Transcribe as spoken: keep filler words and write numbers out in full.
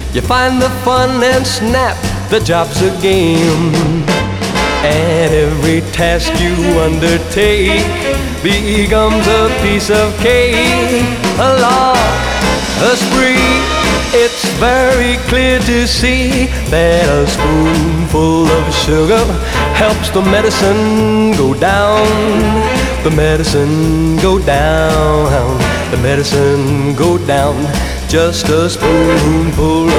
You find the fun and snap, the job's a game. And every task you undertake becomes a piece of cake. A lark, a spree, it's very clear to see that a spoonful of sugar helps the medicine go down. The medicine go down, the medicine go down. Just a spoonful